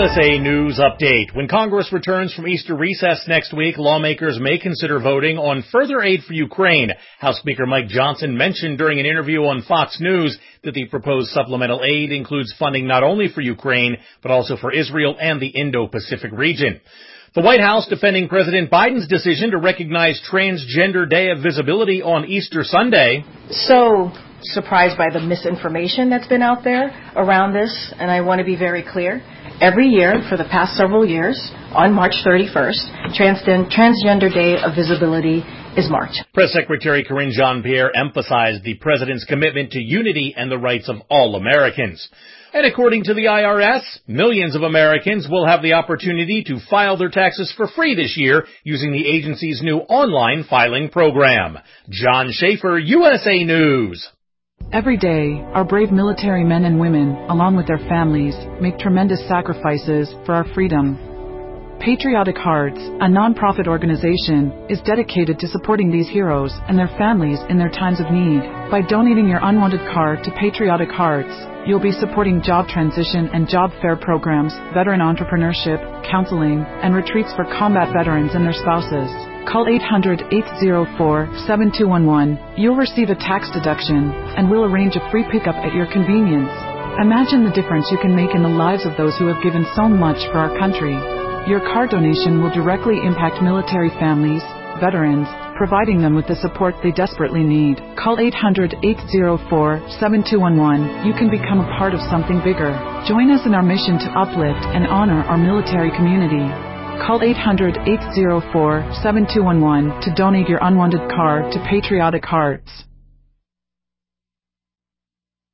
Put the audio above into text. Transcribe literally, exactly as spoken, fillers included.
S A News Update. When Congress returns from Easter recess next week, lawmakers may consider voting on further aid for Ukraine. House Speaker Mike Johnson mentioned during an interview on Fox News that the proposed supplemental aid includes funding not only for Ukraine, but also for Israel and the Indo-Pacific region. The White House defending President Biden's decision to recognize Transgender Day of Visibility on Easter Sunday. So surprised by the misinformation that's been out there around this, and I want to be very clear. Every year for the past several years, on March thirty-first, Transgen- Transgender Day of Visibility is marked. Press Secretary Karine Jean-Pierre emphasized the president's commitment to unity and the rights of all Americans. And according to the I R S, millions of Americans will have the opportunity to file their taxes for free this year using the agency's new online filing program. John Schaefer, U S A News. Every day, our brave military men and women, along with their families, make tremendous sacrifices for our freedom. Patriotic Hearts, a non-profit organization, is dedicated to supporting these heroes and their families in their times of need. By donating your unwanted car to Patriotic Hearts, you'll be supporting job transition and job fair programs, veteran entrepreneurship, counseling, and retreats for combat veterans and their spouses. Call eight hundred, eight oh four, seven two one one. You'll receive a tax deduction, and we'll arrange a free pickup at your convenience. Imagine the difference you can make in the lives of those who have given so much for our country. Your car donation will directly impact military families, veterans, providing them with the support they desperately need. Call eight hundred, eight oh four, seven two one one. You can become a part of something bigger. Join us in our mission to uplift and honor our military community. Call eight hundred, eight oh four, seven two one one to donate your unwanted car to Patriotic Hearts.